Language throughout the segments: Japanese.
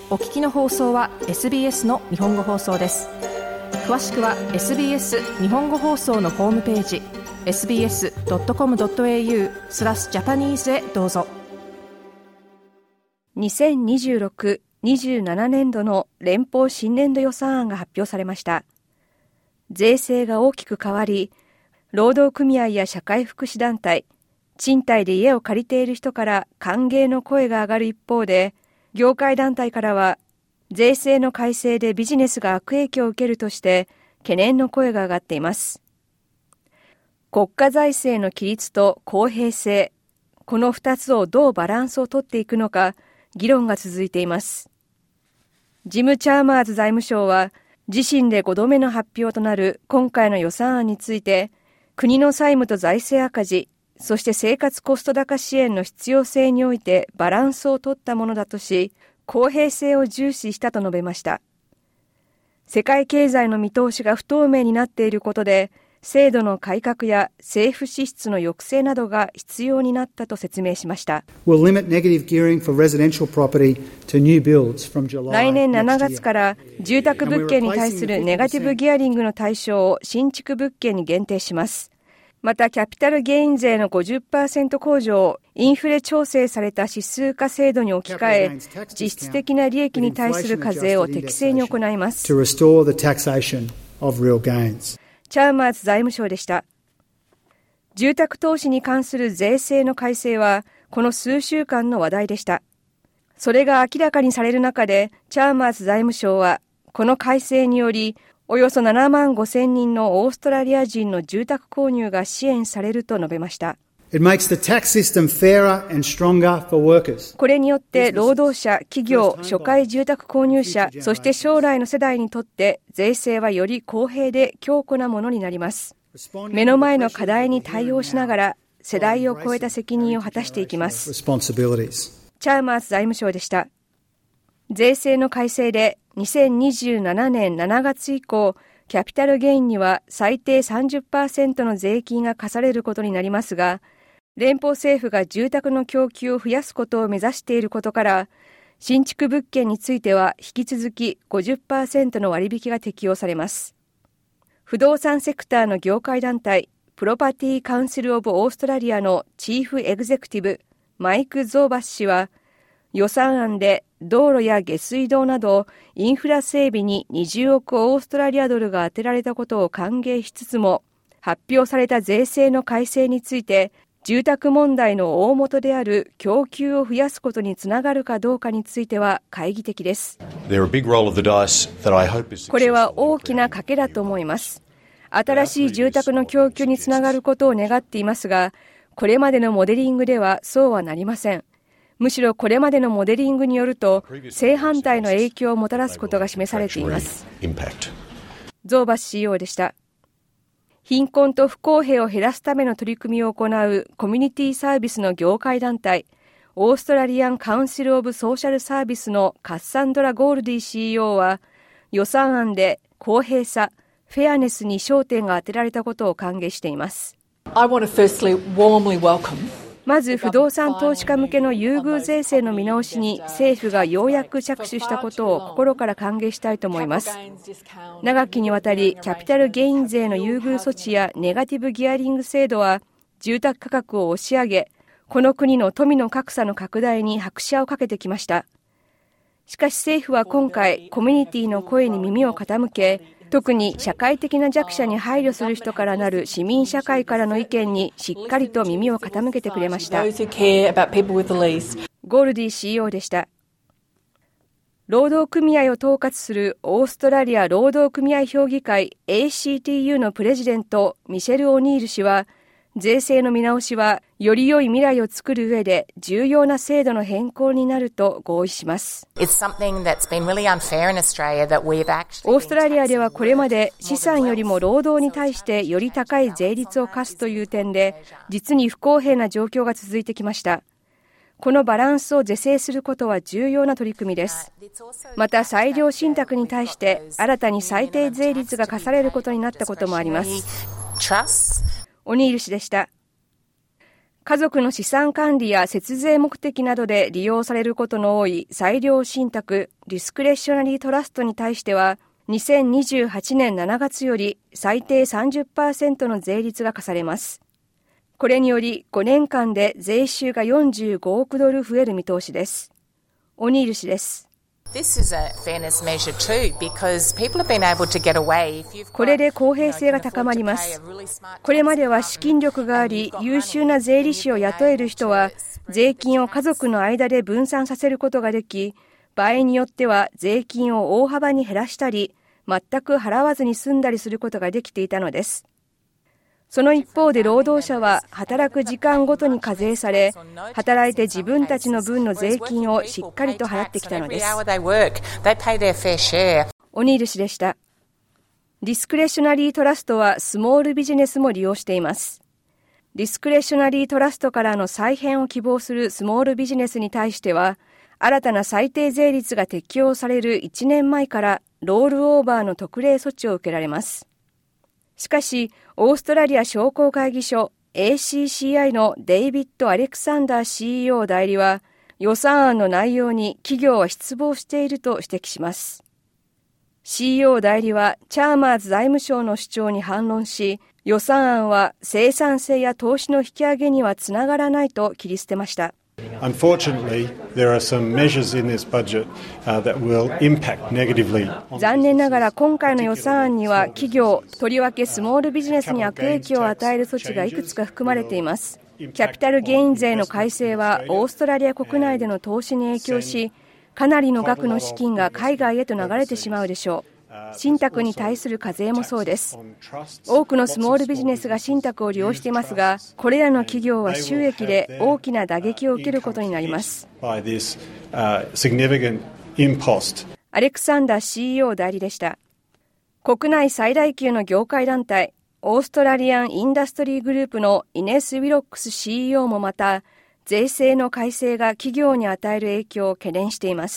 お聞きの放送は SBS の日本語放送です。詳しくは SBS 日本語放送のホームページ sbs.com.au/Japanese へどうぞ。 2026-27年度の連邦新年度予算案が発表されました。税制が大きく変わり、労働組合や社会福祉団体、賃貸で家を借りている人から歓迎の声が上がる一方で、業界団体からは税制の改正でビジネスが悪影響を受けるとして懸念の声が上がっています。国家財政の規律と公平性、この2つをどうバランスをとっていくのか議論が続いています。ジム・チャーマーズ財務相は自身で5度目の発表となる今回の予算案について、国の債務と財政赤字、そして生活コスト高支援の必要性においてバランスを取ったものだとし、公平性を重視したと述べました。世界経済の見通しが不透明になっていることで、制度の改革や政府支出の抑制などが必要になったと説明しました。来年7月から住宅物件に対するネガティブギアリングの対象を新築物件に限定します。またキャピタルゲイン税の 50% 控除をインフレ調整された指数化制度に置き換え、実質的な利益に対する課税を適正に行います。チャーマーズ財務相でした。住宅投資に関する税制の改正はこの数週間の話題でした。それが明らかにされる中で、チャーマーズ財務相はこの改正によりおよそ7万5千人のオーストラリア人の住宅購入が支援されると述べました。これによって労働者、企業、初回住宅購入者、そして将来の世代にとって税制はより公平で強固なものになります。目の前の課題に対応しながら世代を超えた責任を果たしていきます。チャーマーズ財務相でした。税制の改正で2027年7月以降、キャピタルゲインには最低 30% の税金が課されることになりますが、連邦政府が住宅の供給を増やすことを目指していることから、新築物件については引き続き 50% の割引が適用されます。不動産セクターの業界団体、プロパティカウンシル・オブ・オーストラリアのチーフエグゼクティブ、マイク・ゾーバス氏は、予算案で道路や下水道などインフラ整備に20億オーストラリアドルが充てられたことを歓迎しつつも、発表された税制の改正について、住宅問題の大元である供給を増やすことにつながるかどうかについては懐疑的です。これは大きな賭けだと思います。新しい住宅の供給につながることを願っていますが、これまでのモデリングではそうはなりません。むしろこれまでのモデリングによると、正反対の影響をもたらすことが示されています。ゾーバス CEO でした。貧困と不公平を減らすための取り組みを行うコミュニティサービスの業界団体、オーストラリアンカウンシル・オブ・ソーシャル・サービスのカッサンドラ・ゴールディ CEO は、予算案で公平さ、フェアネスに焦点が当てられたことを歓迎しています。まず不動産投資家向けの優遇税制の見直しに政府がようやく着手したことを心から歓迎したいと思います。長きにわたりキャピタルゲイン税の優遇措置やネガティブギアリング制度は住宅価格を押し上げ、この国の富の格差の拡大に拍車をかけてきました。しかし政府は今回コミュニティの声に耳を傾け、特に社会的な弱者に配慮する人からなる市民社会からの意見にしっかりと耳を傾けてくれました。ゴールディ CEO でした。労働組合を統括するオーストラリア労働組合評議会 ACTU のプレジデントミシェル・オニール氏は、税制の見直しはより良い未来を作る上で重要な制度の変更になると合意します。オーストラリアではこれまで資産よりも労働に対してより高い税率を課すという点で実に不公平な状況が続いてきました。このバランスを是正することは重要な取り組みです。また裁量信託に対して新たに最低税率が課されることになったこともあります。オニール氏でした。 家族の資産管理や節税目的などで利用されることの多い裁量信託ディスクレッショナリートラストに対しては、2028年7月より最低 30% の税率が課されます。これにより5年間で税収が45億ドル増える見通しです。オニール氏です。これで公平性が高まります。これまでは資金力があり優秀な税理士を雇える人は税金を家族の間で分散させることができ、場合によっては税金を大幅に減らしたり全く払わずに済んだりすることができていたのです。その一方で労働者は働く時間ごとに課税され、働いて自分たちの分の税金をしっかりと払ってきたのです。オニール氏でした。ディスクレッショナリートラストはスモールビジネスも利用しています。ディスクレッショナリートラストからの再編を希望するスモールビジネスに対しては、新たな最低税率が適用される1年前からロールオーバーの特例措置を受けられます。しかし、オーストラリア商工会議所 ACCI のデイビッド・アレクサンダー CEO 代理は、予算案の内容に企業は失望していると指摘します。CEO 代理はチャーマーズ財務省の主張に反論し、予算案は生産性や投資の引き上げにはつながらないと切り捨てました。 Unfortunately, there are some measures in this budget that will impact negatively. 残念ながら今回の予算案には企業、とりわけスモールビジネスに悪影響を与える措置がいくつか含まれています。キャピタルゲイン税の改正はオーストラリア国内での投資に影響し、かなりの額の資金が海外へと流れてしまうでしょう。信託に対する課税もそうです。多くのスモールビジネスが信託を利用していますが、これらの企業は収益で大きな打撃を受けることになります。アレクサンダー CEO 代理でした。国内最大級の業界団体、オーストラリアン・インダストリーグループのイネス・ウィロックス CEO もまた、税制の改正が企業に与える影響を懸念しています。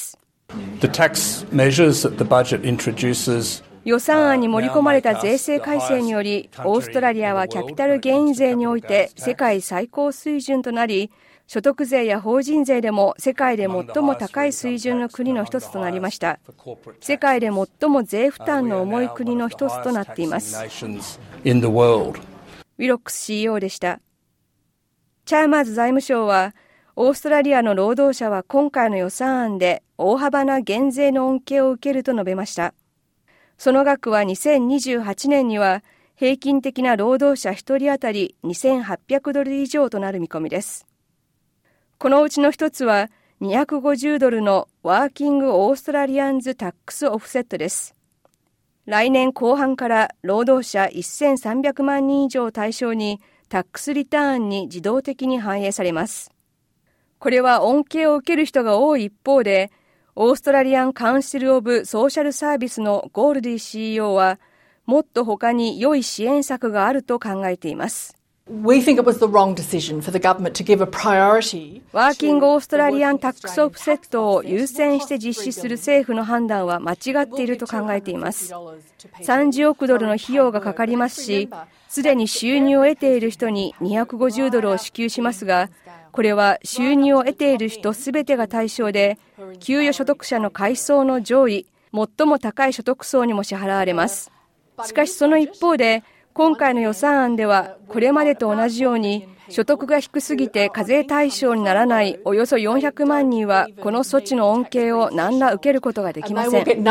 予算案に盛り込まれた税制改正により、オーストラリアはキャピタルゲイン税において世界最高水準となり、所得税や法人税でも世界で最も高い水準の国の一つとなりました。世界で最も税負担の重い国の一つとなっています。ウィロックス CEO でした。チャーマーズ財務省は、オーストラリアの労働者は今回の予算案で大幅な減税の恩恵を受けると述べました。その額は2028年には平均的な労働者1人当たり$2,800ドル以上となる見込みです。このうちの一つは$250ドルのワーキングオーストラリアンズタックスオフセットです。来年後半から労働者1300万人以上を対象にタックスリターンに自動的に反映されます。これは恩恵を受ける人が多い一方で、オーストラリアン・カウンシル・オブ・ソーシャル・サービスのゴールディ CEO は、もっと他に良い支援策があると考えています。 We think it was the wrong decision for the government to give a priority. ワーキングオーストラリアンタックスオフセットを優先して実施する政府の判断は間違っていると考えています。30億ドルの費用がかかりますし、すでに収入を得ている人に250ドルを支給しますが、これは収入を得ている人すべてが対象で、給与所得者の階層の上位、最も高い所得層にも支払われます。しかしその一方で、今回の予算案では、これまでと同じように、所得が低すぎて課税対象にならないおよそ400万人は、この措置の恩恵を何ら受けることができません。ゴー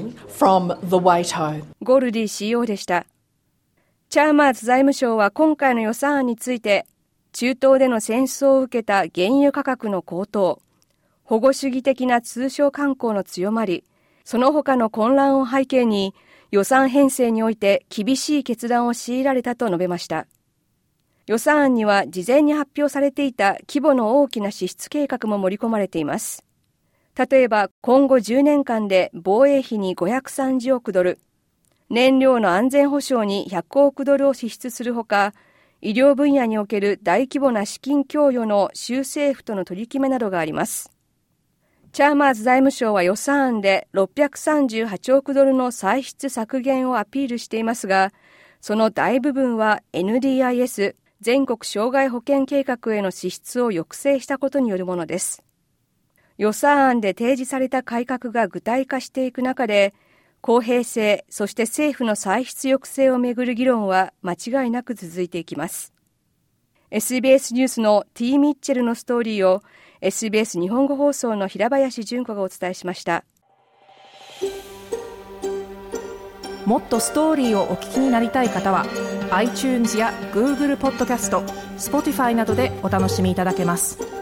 ルディ CEO でした。チャーマーズ財務省は今回の予算案について、中東での戦争を受けた原油価格の高騰、保護主義的な通商慣行の強まり、その他の混乱を背景に、予算編成において厳しい決断を強いられたと述べました。予算案には事前に発表されていた規模の大きな支出計画も盛り込まれています。例えば今後10年間で防衛費に530億ドル、燃料の安全保障に100億ドルを支出するほか、医療分野における大規模な資金供与の州政府との取り決めなどがあります。チャーマーズ財務省は予算案で638億ドルの歳出削減をアピールしていますが、その大部分は NDIS、 全国障害保険計画への支出を抑制したことによるものです。予算案で提示された改革が具体化していく中で、公平性、そして政府の歳出抑制をめぐる議論は間違いなく続いていきます。SBS ニュースの T. ミッチェルのストーリーを SBS 日本語放送の平林純子がお伝えしました。 もっとストーリーをお聞きになりたい方は iTunes や Google ポッドキャスト、Spotify などでお楽しみいただけます。